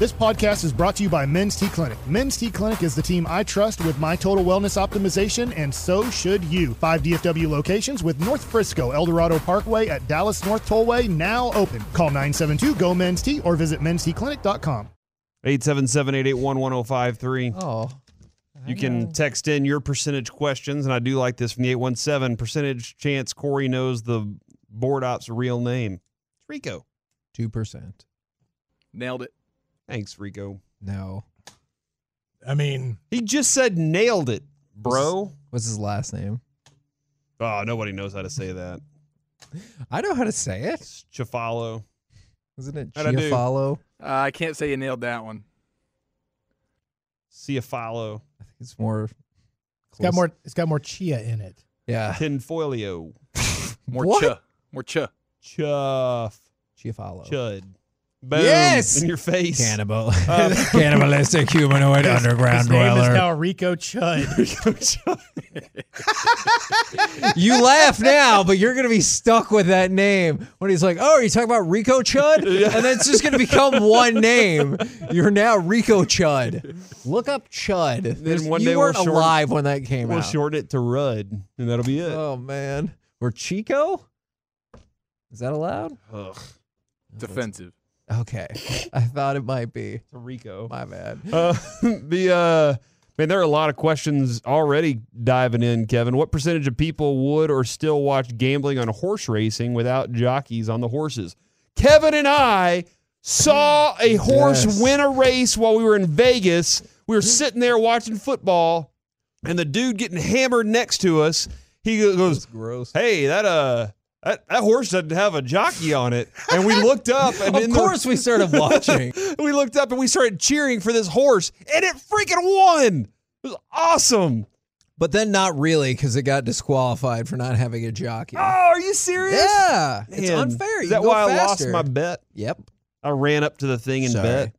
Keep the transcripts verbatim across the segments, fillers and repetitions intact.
This podcast is brought to you by Men's T Clinic. Men's T Clinic is the team I trust with my total wellness optimization, and so should you. Five D F W locations with North Frisco, El Dorado Parkway at Dallas North Tollway now open. Call nine seven two, G O, Men's T or visit men's t clinic dot com. eight seven seven, eight eight one, one oh five three. Oh. You can text in your percentage questions, and I do like this from the eight one seven. Percentage chance Corey knows the board op's real name. It's Rico. two percent. Nailed it. Thanks, Rico. No. I mean, he just said nailed it, bro. What's his last name? Oh, nobody knows how to say that. I know how to say it. Chafalo. Isn't it How'd I do? Chiafalo? Uh, I can't say you nailed that one. Ciafalo. I think it's more. It's got more. It's got more chia in it. Yeah. Tinfoilio. More What? cha. More cha. Chuff. Chiafalo. Chud. Boom. Yes! In your face. Cannibal. Uh, Cannibalistic humanoid underground His name dweller. is now Rico Chud. You laugh now, but you're going to be stuck with that name when he's like, oh, are you talking about Rico Chud? Yeah. And then it's just going to become one name. You're now Rico Chud. Look up Chud. Then one you day weren't we'll shorten- alive when that came We'll out. shorten it to Rudd, and that'll be it. Oh, man. Or Chico? Is that allowed? Ugh. It's offensive. Okay. I thought it might be. It's a Rico. My bad. Uh, the uh, man, there are a lot of questions already diving in, Kevin. What percentage of people would or still watch gambling on horse racing without jockeys on the horses? Kevin and I saw a horse Yes. win a race while we were in Vegas. We were sitting there watching football, and the dude getting hammered next to us, he goes, That's gross. "Hey, that uh." That, that horse doesn't have a jockey on it." And we looked up. And Of in course we started watching. The, we looked up and we started cheering for this horse, and it freaking won. It was awesome. But then not really, because it got disqualified for not having a jockey. Oh, are you serious? Yeah. It's Man, unfair. Is You that go why I faster. lost my bet? Yep. I ran up to the thing and Sorry. bet.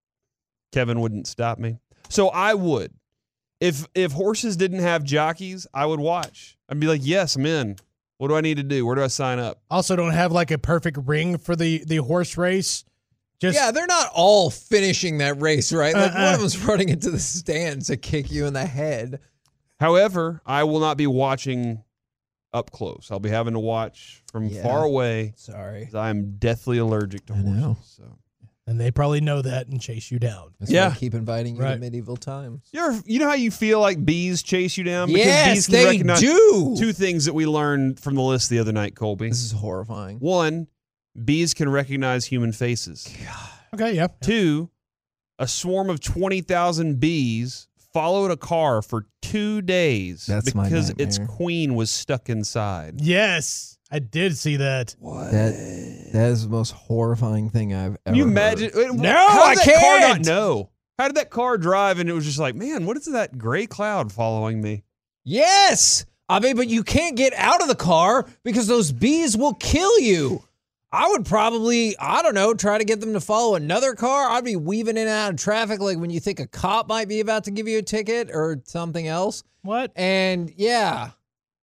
Kevin wouldn't stop me. So I would. If if horses didn't have jockeys, I would watch. I'd be like, yes, I'm in. What do I need to do? Where do I sign up? Also, don't have like a perfect ring for the the horse race. Just Yeah, they're not all finishing that race, right? Like one Uh-uh. of them's running into the stands to kick you in the head. However, I will not be watching up close. I'll be having to watch from Yeah. far away. Sorry. 'Cause I'm deathly allergic to I horses. know. So. and they probably know that and chase you down. That's Yeah. why I keep inviting you Right. to medieval times. You're, you know how you feel like bees chase you down? Because Yes, bees can they recognize do. two things that we learned from the list the other night, Colby. This is horrifying. One, bees can recognize human faces. Okay, yeah. Two, a swarm of twenty thousand bees followed a car for two days That's my because its nightmare. queen was stuck inside. Yes, I did see that. What? That that is the most horrifying thing I've ever Can you heard. imagine? wait, No, how I did that car not can't. know? How did that car drive and it was just like, man, what is that gray cloud following me? Yes. I mean, but you can't get out of the car because those bees will kill you. I would probably, I don't know, try to get them to follow another car. I'd be weaving in and out of traffic like when you think a cop might be about to give you a ticket or something else. What? And yeah,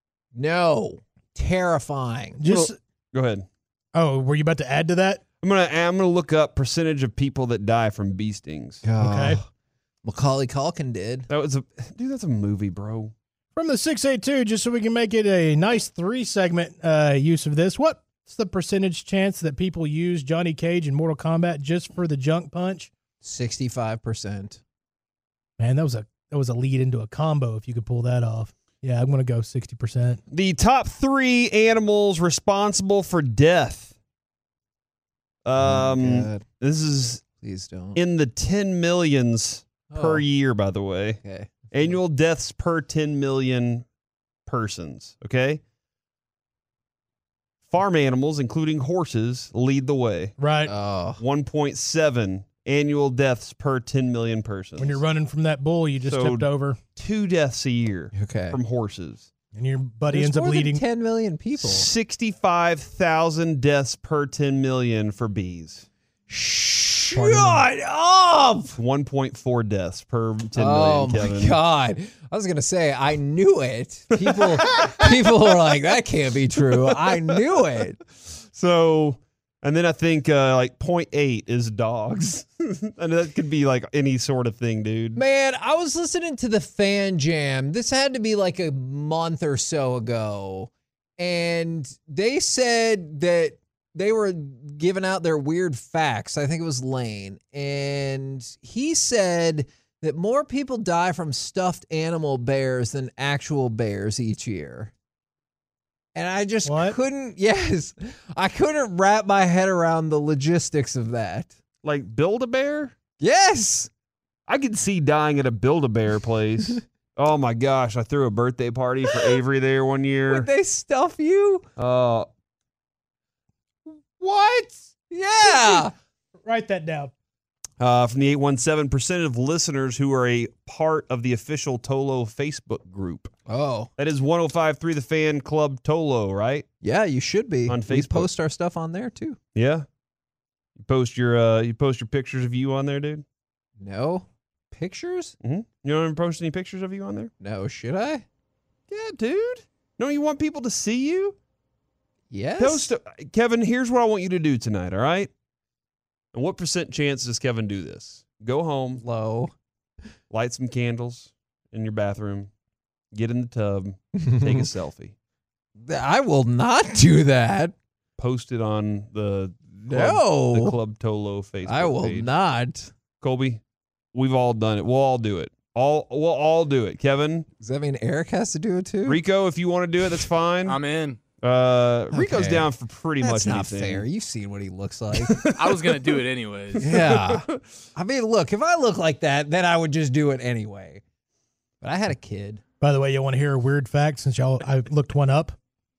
no, terrifying. Just Go ahead. oh, were you about to add to that? I'm gonna I'm gonna look up percentage of people that die from bee stings. Okay. Oh, Macaulay Culkin did. That was a dude. That's a movie, bro. From the six eight two, just so we can make it a nice three segment uh, use of this. What's the percentage chance that people use Johnny Cage in Mortal Kombat just for the junk punch? sixty-five percent. Man, that was a that was a lead into a combo. If you could pull that off, yeah, I'm gonna go sixty percent. The top three animals responsible for death. Um, oh, God. this is Please don't. in the ten millions per Oh, year, by the way. Okay. Annual deaths per ten million persons. Okay. Farm animals, including horses, lead the way. Right. Oh. one point seven annual deaths per ten million persons. When you're running from that bull, you just So- tipped over, Two deaths a year Okay. from horses. and your buddy There's ends up more than bleeding. ten million people. sixty-five thousand deaths per ten million for bees. Shut up! one point four deaths per ten Oh million, my Kevin. God! I was gonna say I knew it. People, people are like that can't be true. I knew it. So And then I think uh, like zero point eight is dogs. And that could be like any sort of thing, dude. Man, I was listening to the Fan Jam. This had to be like a month or so ago. And they said that they were giving out their weird facts. I think it was Lane. And he said that more people die from stuffed animal bears than actual bears each year. And I just What? couldn't, yes, I couldn't wrap my head around the logistics of that. Like Build-A-Bear? Yes. I could see dying at a Build-A-Bear place. Oh my gosh, I threw a birthday party for Avery there one year. Would they stuff you? Uh, what? Yeah. Write that down. Uh, from the eight one seven percent of listeners who are a part of the official Tolo Facebook group. Oh. That is one oh five point three The Fan Club Tolo, right? Yeah, you should be. On We Facebook. post our stuff on there too. Yeah. You post your uh, you post your pictures of you on there, dude. No. Pictures? Mm-hmm. You don't even post any pictures of you on there? No, should I? Yeah, dude. Don't you want people to see you? Yes. Post, Kevin, here's what I want you to do tonight, all right? And what percent chance does Kevin do this? Go home, Low. light some candles in your bathroom, get in the tub, take a selfie, I will not do that. post it on the club, No. the Club Tolo Facebook I will page. not. Colby, we've all done it. We'll all do it. All we'll all do it. Kevin, Does that mean Eric has to do it too? Rico, if you want to do it, that's fine. I'm in. Uh, Rico's Okay. down for pretty That's much not anything. fair. You've seen what he looks like. I was gonna do it anyways. Yeah. I mean, look, if I look like that, then I would just do it anyway. But I had a kid. By the way, you want to hear a weird fact since y'all I looked one up?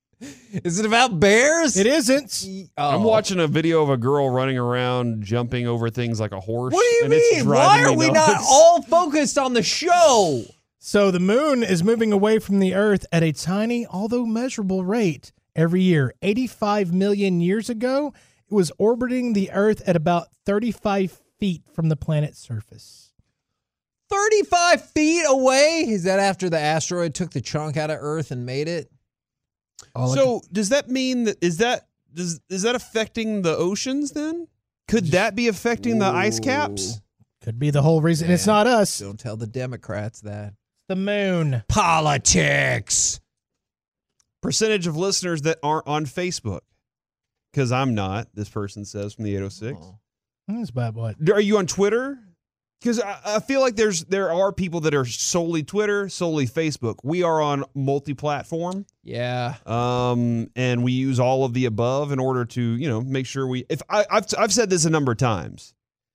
Is it about bears? It isn't. Oh. I'm watching a video of a girl running around jumping over things like a horse. What do you and it's mean? driving Why are me we not nuts. all focused on the show? So the moon is moving away from the Earth at a tiny, although measurable rate every year. eighty-five million years ago, it was orbiting the Earth at about thirty-five feet from the planet's surface. thirty-five feet away? Is that after the asteroid took the chunk out of Earth and made it? All I So does that mean that is that does is that affecting the oceans then? Could that be affecting the ice caps? could, could be the whole reason. It's Yeah. not us. Don't tell the Democrats that. The moon. Politics. Percentage of listeners that aren't on Facebook. Because I'm not, this person says from the eight oh six. Oh. That's about what? Are you on Twitter? Because I, I feel like there's there are people that are solely Twitter, solely Facebook. We are on multi-platform, Yeah. um, and we use all of the above in order to, you know, make sure we. If I, I've I've said this a number of times,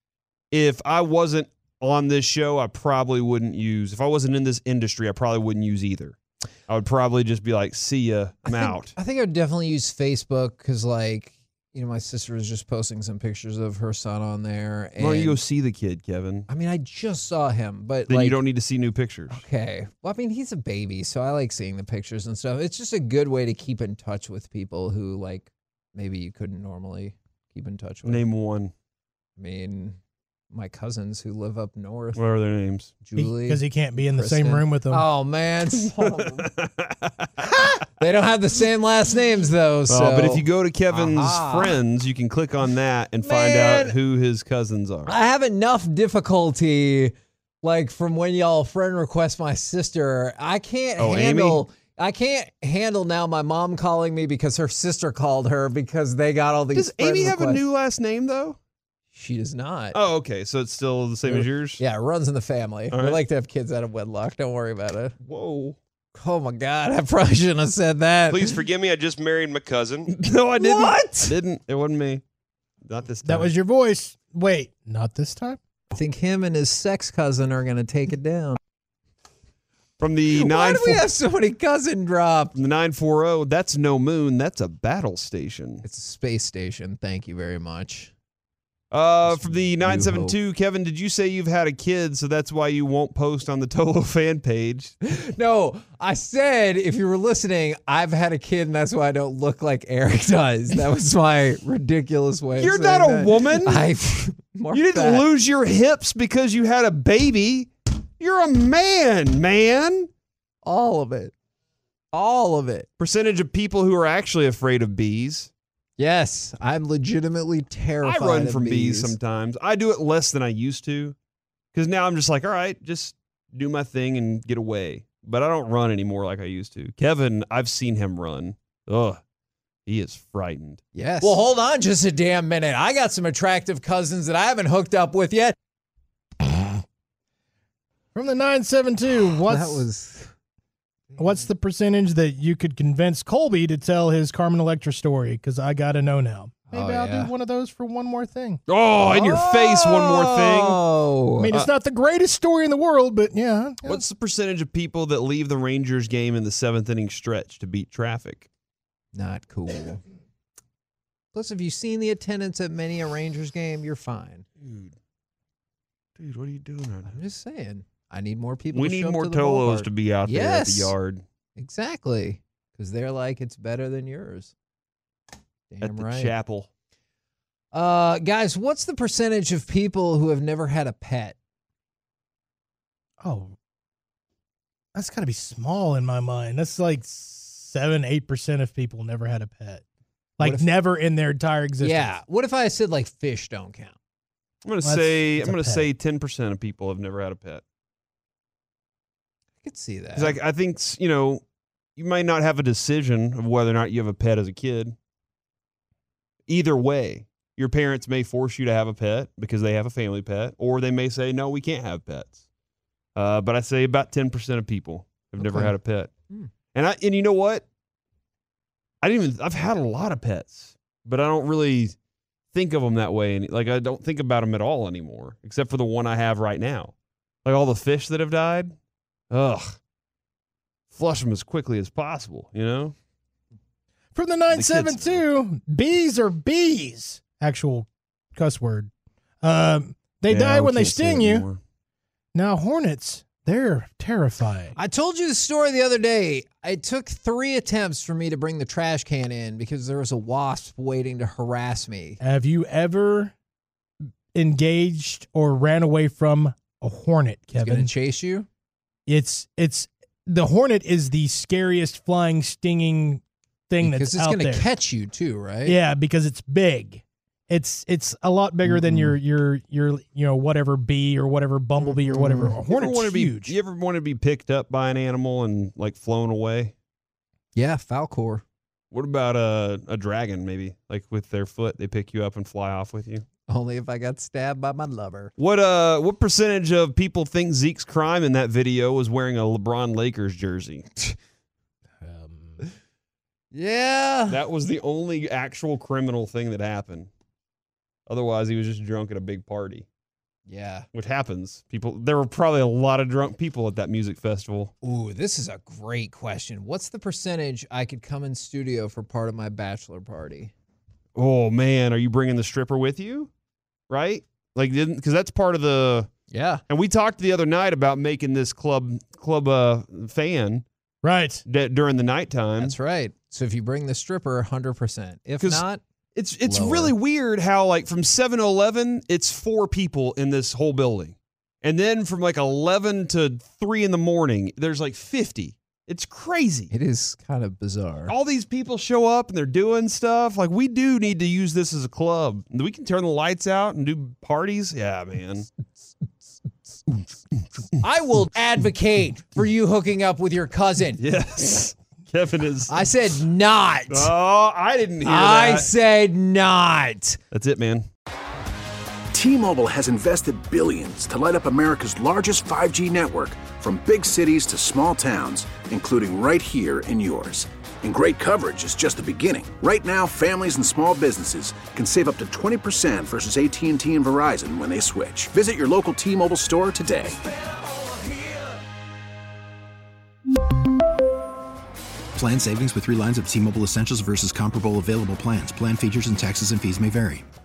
if I wasn't on this show, I probably wouldn't use. If I wasn't in this industry, I probably wouldn't use either. I would probably just be like, "See ya, I'm I think, out." I think I would definitely use Facebook because, like, you know, my sister was just posting some pictures of her son on there. And Why don't you go see the kid, Kevin? I mean, I just saw him, but Then like, you don't need to see new pictures. okay. Well, I mean, he's a baby, so I like seeing the pictures and stuff. It's just a good way to keep in touch with people who, like, maybe you couldn't normally keep in touch with. Name one. I mean, my cousins who live up north, What are their names? Julie. Because he can't be in the Kristen. same room with them. Oh man, they don't have the same last names though. So, Oh, but if you go to Kevin's Aha. friends, you can click on that and find Man. out who his cousins are. I have enough difficulty, like from when y'all friend request my sister. I can't Oh, Amy? handle. I can't handle now my mom calling me because her sister called her because they got all these. Does friend Amy have a requests. new last name though? She does not. Oh, okay. So it's still the same as yours? Yeah, it runs in the family. All We right. like to have kids out of wedlock. Don't worry about it. Whoa. Oh my God, I probably shouldn't have said that. Please forgive me. I just married my cousin. No, I didn't. What? I didn't. It wasn't me. Not this time. That was your voice. Wait, not this time? I think him and his sex cousin are going to take it down. from the Why nine do we have so many cousin dropped? from the nine forty. That's no moon. That's a battle station. It's a space station. Thank you very much. Uh, from the New nine seven two, Kevin, did you say you've had a kid, so that's why you won't post on the Tolo fan page? No, I said if you were listening, I've had a kid, and that's why I don't look like Eric does. That was my ridiculous way. of You're saying not a that. woman. I. Mark You didn't that. lose your hips because you had a baby. You're a man, man. all of it. All of it. Percentage of people who are actually afraid of bees. Yes, I'm legitimately terrified. I run of from bees. bees sometimes. I do it less than I used to because now I'm just like, all right, just do my thing and get away. But I don't run anymore like I used to. Kevin, I've seen him run. Ugh, he is frightened. Yes. Well, hold on just a damn minute. I got some attractive cousins that I haven't hooked up with yet. From the nine seven two, what's That was. what's the percentage that you could convince Colby to tell his Carmen Electra story? Because I got to know now. Maybe Oh, I'll yeah. do one of those for one more thing. Oh, in your face, one more thing. Oh. I mean, it's not the greatest story in the world, but yeah. yeah. What's the percentage of people that leave the Rangers game in the seventh inning stretch to beat traffic? Not cool. Plus, if you've seen the attendance at many a Rangers game, you're fine. Dude, dude, what are you doing right now? I'm just saying. I need more people We to need show up more to the Tolos ballpark. to be out there at the Yes. yard. Exactly. Because they're like, it's better than yours. Damn At the right. chapel. Uh, guys, what's the percentage of people who have never had a pet? Oh, that's got to be small in my mind. That's like seven, eight percent of people never had a pet. Like if- never in their entire existence. Yeah. What if I said like fish don't count? I'm gonna Well, say that's- I'm that's gonna a say pet. ten percent of people have never had a pet. I could see that. It's like I think you know you might not have a decision of whether or not you have a pet as a kid. Either way, your parents may force you to have a pet because they have a family pet, or they may say no, we can't have pets. Uh, but I say about ten percent of people have never Okay. had a pet. Hmm. And I and you know what? I didn't even. I've had a lot of pets, but I don't really think of them that way. And like I don't think about them at all anymore, except for the one I have right now. Like all the fish that have died. Ugh. Flush them as quickly as possible, you know? From the nine seven two, bees are bees. Actual cuss word. Um, they Yeah, die we when they can't say sting it you. anymore. Now hornets, they're terrifying. I told you the story the other day. It took three attempts for me to bring the trash can in because there was a wasp waiting to harass me. Have you ever engaged or ran away from a hornet, It's going Kevin? to chase you? It's it's the hornet is the scariest flying stinging thing Because that's it's out going there. to catch you too, right? Yeah, because it's big. It's it's a lot bigger than your your your you know whatever bee or whatever bumblebee or whatever. A You ever hornet's wanna be, huge. you ever want to be picked up by an animal and like flown away? Yeah, Falcor. What about a, a dragon, maybe? Like with their foot, they pick you up and fly off with you? Only if I got stabbed by my lover. What uh? What percentage of people think Zeke's crime in that video was wearing a LeBron Lakers jersey? Um, Yeah. That was the only actual criminal thing that happened. Otherwise, he was just drunk at a big party, Yeah. which happens. People, there were probably a lot of drunk people at that music festival. Ooh, this is a great question. What's the percentage I could come in studio for part of my bachelor party? Oh man, are you bringing the stripper with you? Right? Like, didn't because that's part of the. Yeah. And we talked the other night about making this club club uh, fan right. d- during the nighttime. That's right. So if you bring the stripper, one hundred percent. If 'Cause not, It's it's Lower. really weird how like from seven to eleven, it's four people in this whole building. And then from like eleven to three in the morning, there's like fifty. It's crazy. it is kind of bizarre. All these people show up and they're doing stuff. Like we do need to use this as a club. We can turn the lights out and do parties. Yeah, man. I will advocate for you hooking up with your cousin. Yes. Kevin is. I said not. Oh, I didn't hear I that. said not. That's it, man. T-Mobile has invested billions to light up America's largest five G network, from big cities to small towns, including right here in yours. And great coverage is just the beginning. Right now, families and small businesses can save up to twenty percent versus A T and T and Verizon when they switch. Visit your local T-Mobile store today. Plan savings with three lines of T-Mobile Essentials versus comparable available plans. Plan features and taxes and fees may vary.